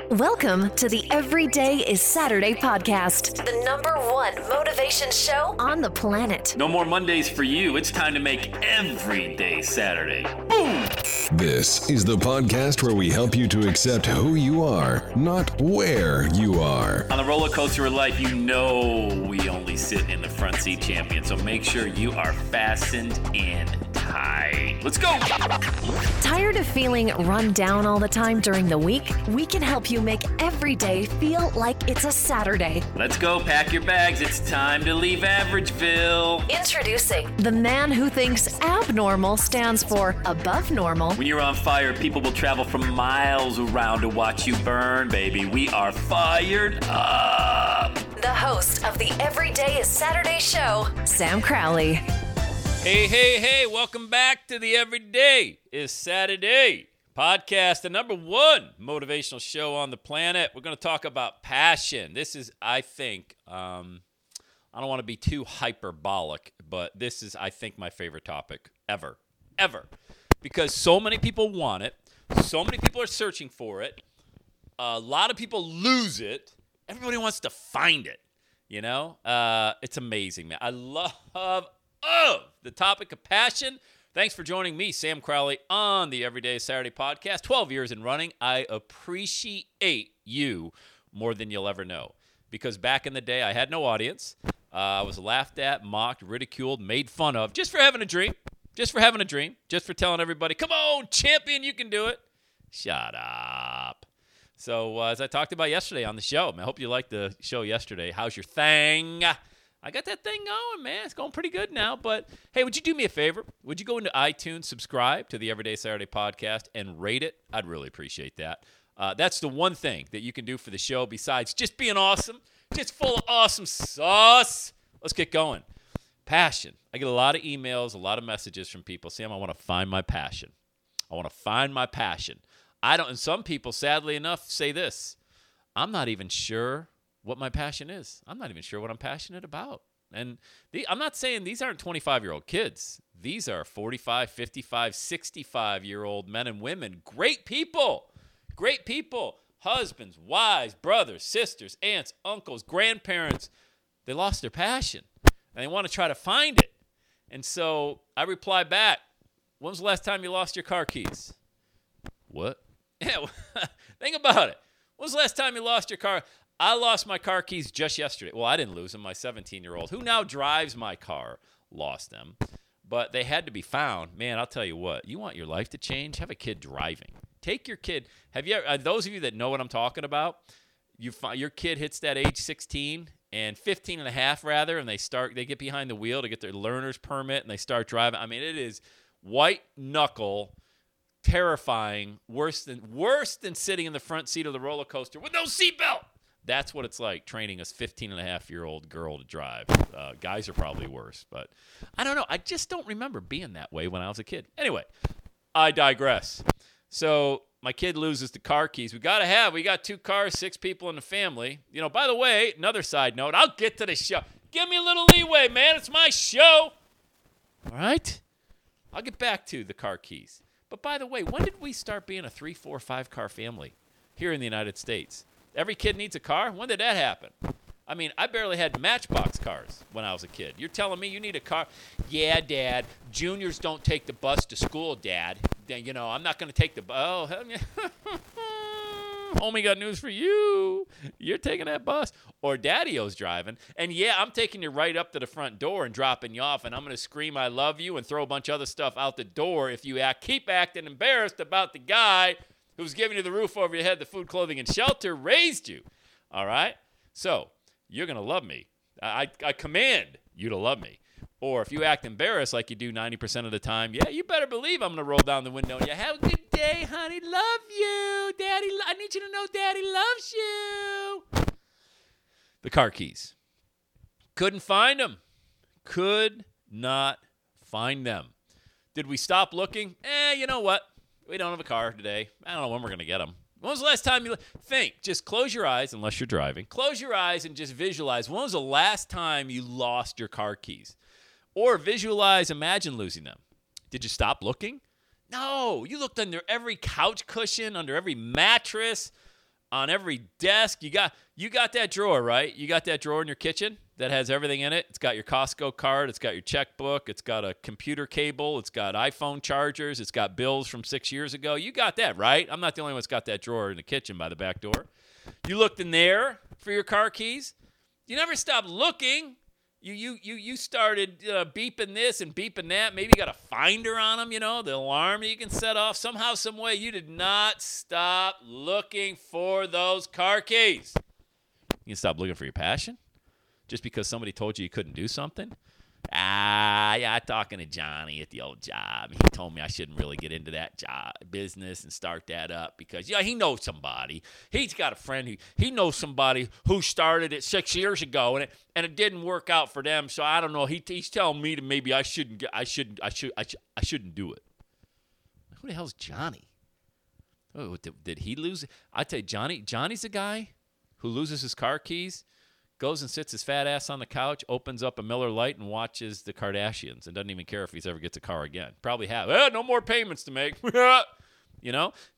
Welcome to the Everyday is Saturday podcast, the #1 motivation show on the planet. No more Mondays for you. It's time to make every day Saturday. Boom! This is the podcast where we help you to accept who you are, not where you are. On the roller coaster of life, you know we only sit in the front seat, champion. So make sure you are fastened in tight. Let's go! Tired of feeling run down all the time during the week? We can help you make every day feel like it's a Saturday. Let's go. Pack your bags. It's time to leave Averageville. Introducing the man who thinks abnormal stands for above normal. When you're on fire, people will travel from miles around to watch you burn, baby. We are fired up. The host of the Everyday is Saturday show, Sam Crowley. Hey, welcome back to the Everyday is Saturday podcast, the #1 motivational show on the planet. We're going to talk about passion. This is, I think, I don't want to be too hyperbolic, but this is, I think, my favorite topic ever. Because so many people want it. So many people are searching for it. A lot of people lose it. Everybody wants to find it, you know? It's amazing, man. I love the topic of passion. Thanks for joining me, Sam Crowley, on the Everyday Saturday podcast. 12 years in running. I appreciate you more than you'll ever know. Because back in the day, I had no audience. I was laughed at, mocked, ridiculed, made fun of, just for having a dream. Just for telling everybody, come on, champion, you can do it. Shut up. So as I talked about yesterday on the show, I hope you liked the show yesterday. How's your thing? I got that thing going, man. It's going pretty good now. But, hey, would you do me a favor? Would you go into iTunes, subscribe to the Everyday Saturday podcast, and rate it? I'd really appreciate that. That's the one thing that you can do for the show besides just being awesome, just full of awesome sauce. Let's get going. Passion. I get a lot of emails, a lot of messages from people. Sam, I want to find my passion. And some people, sadly enough, say this. I'm not even sure what my passion is. I'm not even sure what I'm passionate about. And I'm not saying these aren't 25-year-old kids. These are 45, 55, 65-year-old men and women. Great people. Husbands, wives, brothers, sisters, aunts, uncles, grandparents. They lost their passion. And they want to try to find it. And so I reply back, when was the last time you lost your car keys? What? Yeah, think about it. When was the last time you lost your car? I lost my car keys just yesterday. Well, I didn't lose them. My 17-year-old, who now drives my car, lost them. But they had to be found. Man, I'll tell you what. You want your life to change? Have a kid driving. Take your kid. Have you ever, those of you that know what I'm talking about, your kid hits that age 16 and 15 and a half rather, and they get behind the wheel to get their learner's permit, and they start driving. I mean, it is white knuckle, terrifying, worse than sitting in the front seat of the roller coaster with no seatbelt. That's what it's like training a 15-and-a-half-year-old girl to drive. Guys are probably worse, but I don't know. I just don't remember being that way when I was a kid. Anyway, I digress. So my kid loses the car keys. We got 2 cars, 6 people in the family. You know, by the way, another side note, I'll get to the show. Give me a little leeway, man. It's my show. All right? I'll get back to the car keys. But by the way, when did we start being a 3, 4, 5 car family here in the United States? Every kid needs a car? When did that happen? I mean, I barely had Matchbox cars when I was a kid. You're telling me you need a car? Yeah, Dad. Juniors don't take the bus to school, Dad. You know, I'm not going to take the bus. Oh, homie, got news for you. You're taking that bus. Or Daddy-O's driving. And yeah, I'm taking you right up to the front door and dropping you off. And I'm going to scream, I love you, and throw a bunch of other stuff out the door if you keep acting embarrassed about the guy who's giving you the roof over your head, the food, clothing, and shelter, raised you. All right? So you're going to love me. I command you to love me. Or if you act embarrassed like you do 90% of the time, yeah, you better believe I'm going to roll down the window and you have a good day, honey. Love you. Daddy, I need you to know Daddy loves you. The car keys. Couldn't find them. Could not find them. Did we stop looking? You know what? We don't have a car today. I don't know when we're going to get them. When was the last time you think? Just close your eyes, unless you're driving. Close your eyes and just visualize. When was the last time you lost your car keys? Or visualize, imagine losing them. Did you stop looking? No. You looked under every couch cushion, under every mattress, on every desk. You got that drawer, right? You got that drawer in your kitchen that has everything in it. It's got your Costco card. It's got your checkbook. It's got a computer cable. It's got iPhone chargers. It's got bills from 6 years ago. You got that, right? I'm not the only one that's got that drawer in the kitchen by the back door. You looked in there for your car keys. You never stopped looking. You started beeping this and beeping that. Maybe you got a finder on them, the alarm that you can set off. Somehow, some way, you did not stop looking for those car keys. You can stop looking for your passion just because somebody told you couldn't do something. Yeah, talking to Johnny at the old job. He told me I shouldn't really get into that job business and start that up because, he knows somebody. He's got a friend he knows somebody who started it 6 years ago and it didn't work out for them. So I don't know. He's telling me that maybe I shouldn't do it. Who the hell's Johnny? Oh, did he lose? I tell you, Johnny's the guy who loses his car keys, goes and sits his fat ass on the couch, opens up a Miller Lite, and watches the Kardashians and doesn't even care if he ever gets a car again. Probably no more payments to make. No, you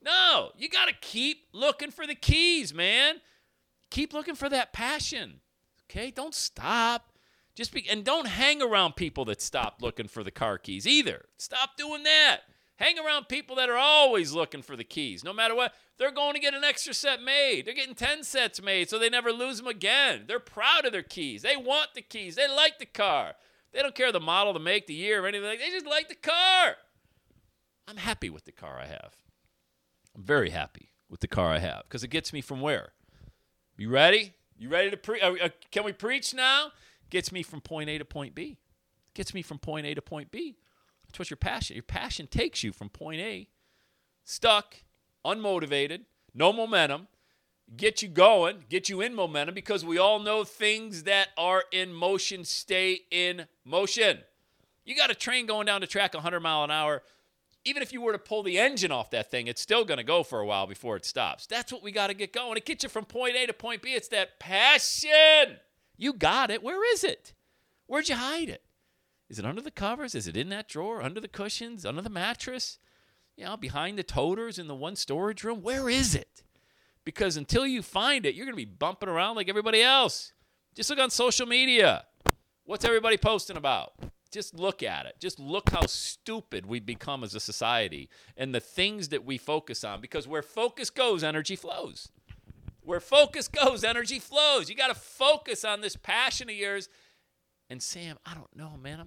got to keep looking for the keys, man. Keep looking for that passion, okay? Don't stop. And don't hang around people that stop looking for the car keys either. Stop doing that. Hang around people that are always looking for the keys. No matter what, they're going to get an extra set made. They're getting 10 sets made so they never lose them again. They're proud of their keys. They want the keys. They like the car. They don't care the model, the make, the year, or anything. They just like the car. I'm happy with the car I have. I'm very happy with the car I have because it gets me from where? You ready? You ready to preach? Can we preach now? Gets me from point A to point B. Gets me from point A to point B. That's what your passion takes you from point A, stuck, unmotivated, no momentum, get you going, get you in momentum because we all know things that are in motion stay in motion. You got a train going down the track 100 mile an hour. Even if you were to pull the engine off that thing, it's still going to go for a while before it stops. That's what we got to get going. It gets you from point A to point B. It's that passion. You got it. Where is it? Where'd you hide it? Is it under the covers? Is it in that drawer? Under the cushions? Under the mattress? Behind the toters in the one storage room? Where is it? Because until you find it, you're going to be bumping around like everybody else. Just look on social media. What's everybody posting about? Just look at it. Just look how stupid we've become as a society and the things that we focus on. Because where focus goes, energy flows. Where focus goes, energy flows. You got to focus on this passion of yours. And Sam, I don't know, man.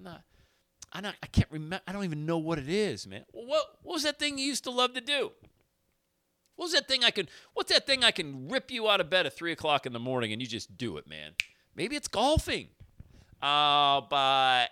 I can't remember. I don't even know what it is, man. What was that thing you used to love to do? What's that thing I can rip you out of bed at 3 o'clock in the morning and you just do it, man? Maybe it's golfing. But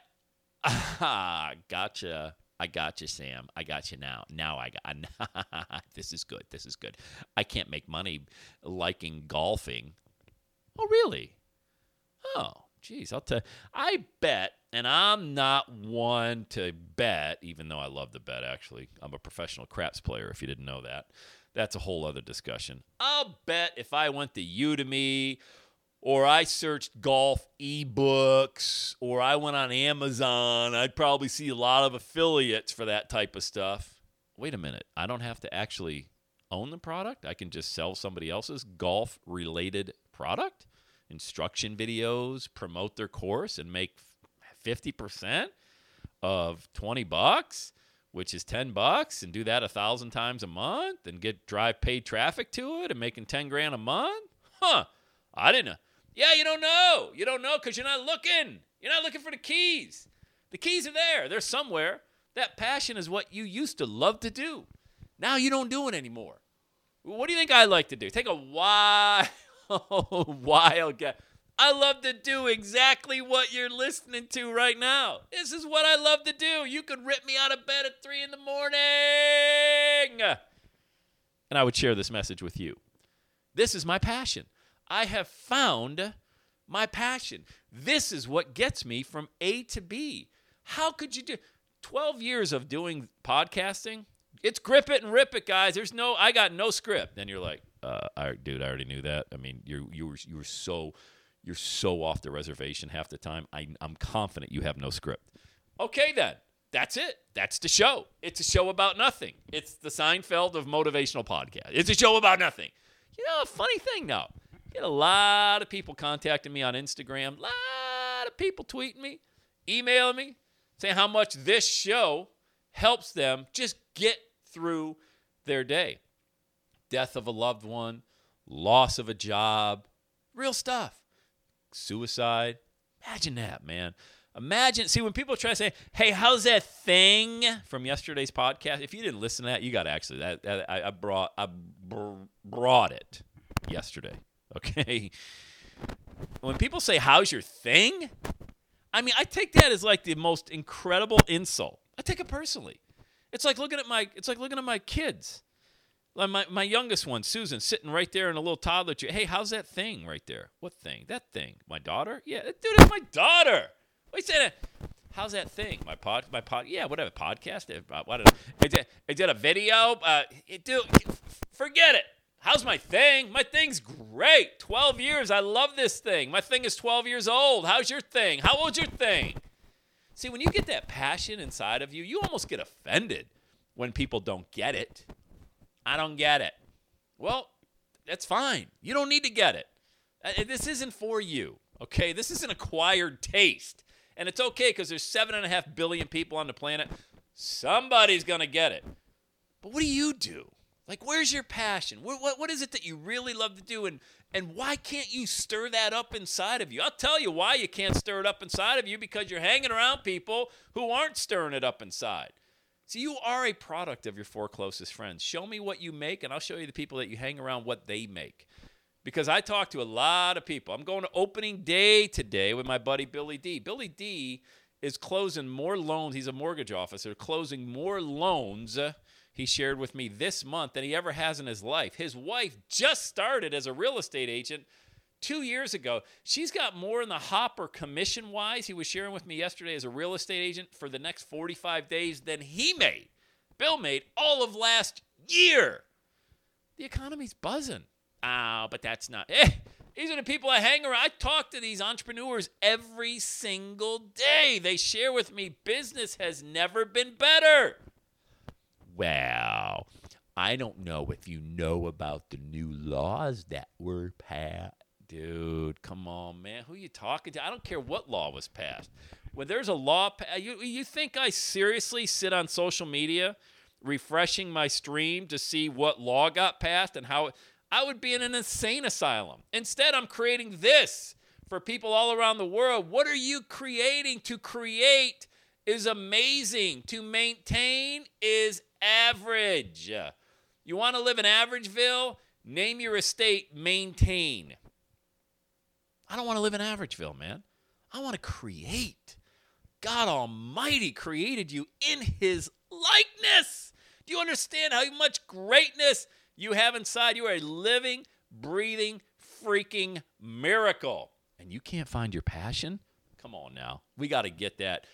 gotcha. I got you, Sam. I got you now. This is good. I can't make money liking golfing. Oh, really? Oh. Geez, I bet, and I'm not one to bet, even though I love to bet, actually. I'm a professional craps player, if you didn't know that. That's a whole other discussion. I'll bet if I went to Udemy, or I searched golf ebooks, or I went on Amazon, I'd probably see a lot of affiliates for that type of stuff. Wait a minute. I don't have to actually own the product? I can just sell somebody else's golf-related product? Instruction videos, promote their course, and make 50% of $20, which is $10, and do that 1,000 times a month, and drive paid traffic to it, and making $10,000 a month? I didn't know. Yeah, you don't know. You don't know because you're not looking. You're not looking for the keys. The keys are there. They're somewhere. That passion is what you used to love to do. Now you don't do it anymore. What do you think I like to do? Take a wild guess. I love to do exactly what you're listening to right now. This is what I love to do. You could rip me out of bed at 3 in the morning. And I would share this message with you. This is my passion. I have found my passion. This is what gets me from A to B. How could you do 12 years of doing podcasting? It's grip it and rip it, guys. I got no script. Then you're like, dude, I already knew that. I mean, you're so off the reservation half the time. I'm confident you have no script. Okay, then. That's it. That's the show. It's a show about nothing. It's the Seinfeld of motivational podcast. It's a show about nothing. A funny thing now. Get a lot of people contacting me on Instagram, a lot of people tweeting me, emailing me, saying how much this show helps them just get through their day. Death of a loved one, loss of a job, real stuff. Suicide. Imagine that, man. See, when people try to say, hey, how's that thing from yesterday's podcast? If you didn't listen to that, you got to actually, I brought it yesterday, okay? When people say, how's your thing? I mean, I take that as like the most incredible insult. I take it personally. It's like looking at my kids. Like my youngest one, Susan, sitting right there in a little toddler chair. Hey, how's that thing right there? What thing? That thing. My daughter? Yeah, dude, that's my daughter. What you saying? How's that thing? My pod? Yeah, whatever. Podcast? Is that a video? Dude, forget it. How's my thing? My thing's great. 12 years. I love this thing. My thing is 12 years old. How's your thing? How old's your thing? See, when you get that passion inside of you, you almost get offended when people don't get it. I don't get it. Well, that's fine. You don't need to get it. This isn't for you, okay? This is an acquired taste. And it's okay because there's 7.5 billion people on the planet. Somebody's going to get it. But what do you do? Like, where's your passion? What is it that you really love to do? And why can't you stir that up inside of you? I'll tell you why you can't stir it up inside of you, because you're hanging around people who aren't stirring it up inside. See, you are a product of your 4 closest friends. Show me what you make, and I'll show you the people that you hang around what they make. Because I talk to a lot of people. I'm going to opening day today with my buddy Billy D. Billy D is closing more loans. He's a mortgage officer, closing more loans, he shared with me this month, than he ever has in his life. His wife just started as a real estate agent 2 years ago. She's got more in the hopper commission-wise, he was sharing with me yesterday, as a real estate agent for the next 45 days than he made. Bill made all of last year. The economy's buzzing. Oh, but that's not. These are the people I hang around. I talk to these entrepreneurs every single day. They share with me business has never been better. Well, I don't know if you know about the new laws that were passed. Dude, come on, man. Who are you talking to? I don't care what law was passed. When there's a law, you think I seriously sit on social media refreshing my stream to see what law got passed and how I would be in an insane asylum. Instead, I'm creating this for people all around the world. What are you creating? To create is amazing. To maintain is average. You want to live in Averageville? Name your estate Maintain. I don't want to live in Averageville, man. I want to create. God Almighty created you in His likeness. Do you understand how much greatness you have inside? You are a living, breathing, freaking miracle. And you can't find your passion? Come on now. We got to get that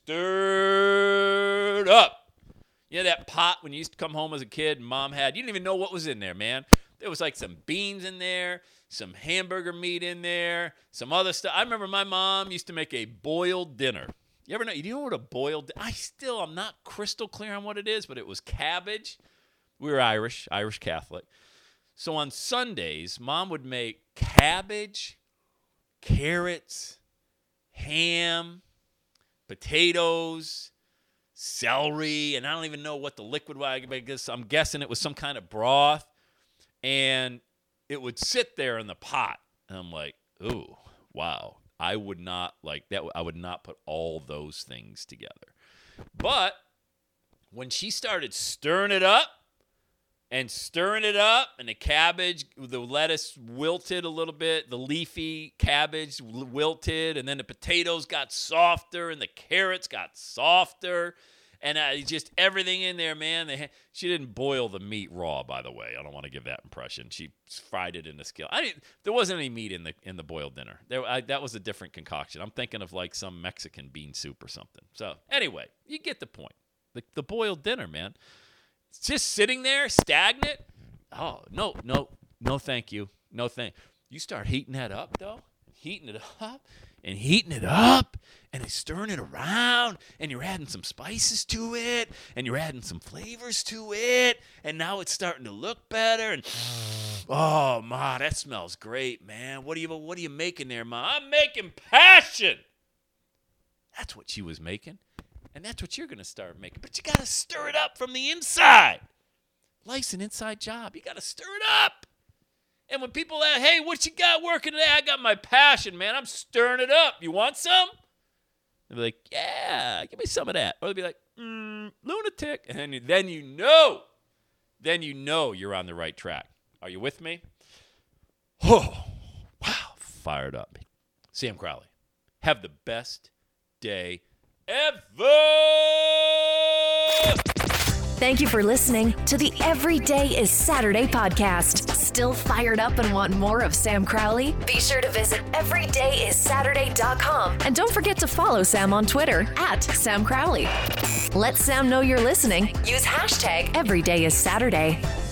stirred up. You know that pot when you used to come home as a kid and Mom had? You didn't even know what was in there, man. There was like some beans in there, some hamburger meat in there, some other stuff. I remember my mom used to make a boiled dinner. You know what a boiled, I'm not crystal clear on what it is, but it was cabbage. We were Irish Catholic. So on Sundays, Mom would make cabbage, carrots, ham, potatoes, celery, and I don't even know what the liquid was, because I'm guessing it was some kind of broth. And it would sit there in the pot. And I'm like, ooh, wow. I would not like that. I would not put all those things together. But when she started stirring it up, and the cabbage, the lettuce wilted a little bit, the leafy cabbage wilted, and then the potatoes got softer, and the carrots got softer, and just everything in there, man. She didn't boil the meat raw, by the way. I don't want to give that impression. She fried it in the skillet. There wasn't any meat in the boiled dinner. That was a different concoction. I'm thinking of like some Mexican bean soup or something. So anyway, you get the point. The boiled dinner, man. It's just sitting there, stagnant. Oh, no, thank you. No, thank you. You start heating that up, though. Heating it up. and heating it up and stirring it around, and you're adding some spices to it, and you're adding some flavors to it, and now it's starting to look better. And oh, Ma, that smells great, man. What are you making there, Ma? I'm making passion. That's what she was making, and that's what you're going to start making. But you got to stir it up from the inside. Life's an inside job. You got to stir it up. And when people ask, hey, what you got working today? I got my passion, man. I'm stirring it up. You want some? They'll be like, yeah, give me some of that. Or they'll be like, lunatic. And then you know you're on the right track. Are you with me? Oh, wow, fired up. Sam Crowley, have the best day ever. Thank you for listening to the Every Day is Saturday podcast. Still fired up and want more of Sam Crowley? Be sure to visit everydayissaturday.com. And don't forget to follow Sam on Twitter @Sam Crowley. Let Sam know you're listening. Use hashtag EverydayIsSaturday.